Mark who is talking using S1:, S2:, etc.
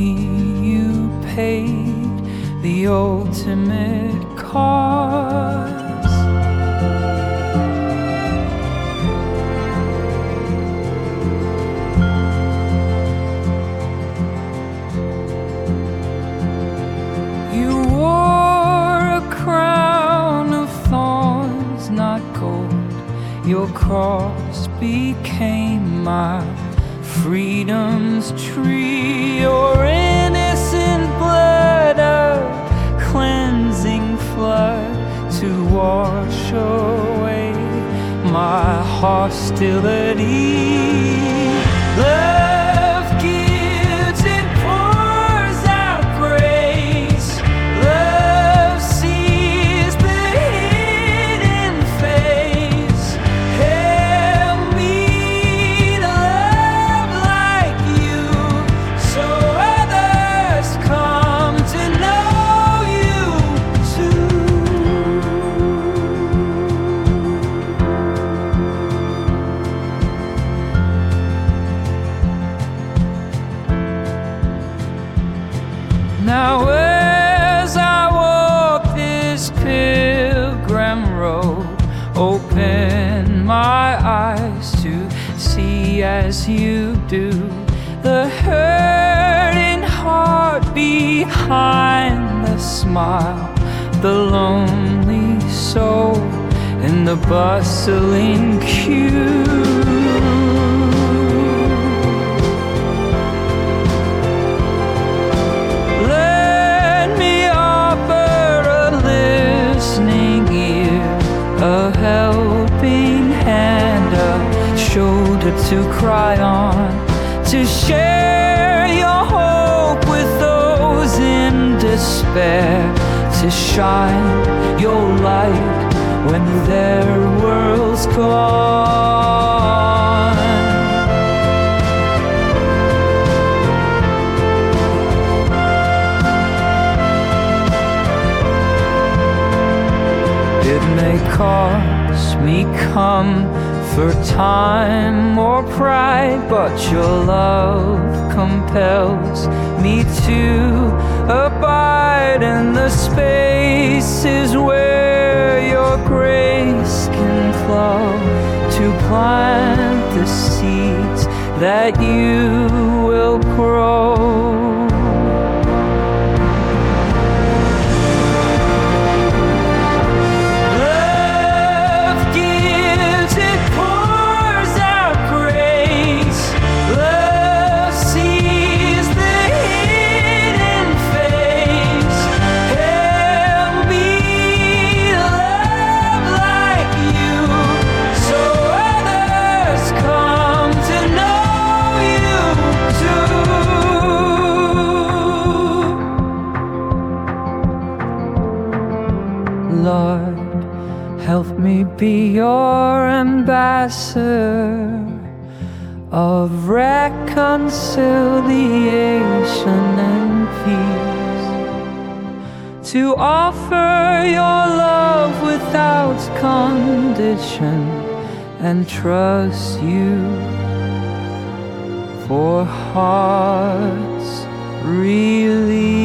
S1: you paid the ultimate cost. You wore a crown of thorns, not gold. Your cross became my freedom's tree. Your innocent blood, a cleansing flood to wash away my hostility. Love gives, it pours out grace. Love sees the hidden face. Help me to love like you, so others come to know you too. Now as I walk this pilgrim road, open my eyes to see as you do, the hurting heart behind the smile, the lonely soul in the bustling queue. A helping hand, a shoulder to cry on, to share your hope with those in despair, to shine your light when their world's gone. It may cost me comfort, time, or pride, but your love compels me to abide in the spaces where your grace can flow, to plant the seeds that you will grow. Lord, help me be your ambassador of reconciliation and peace, to offer your love without condition and trust you for hearts really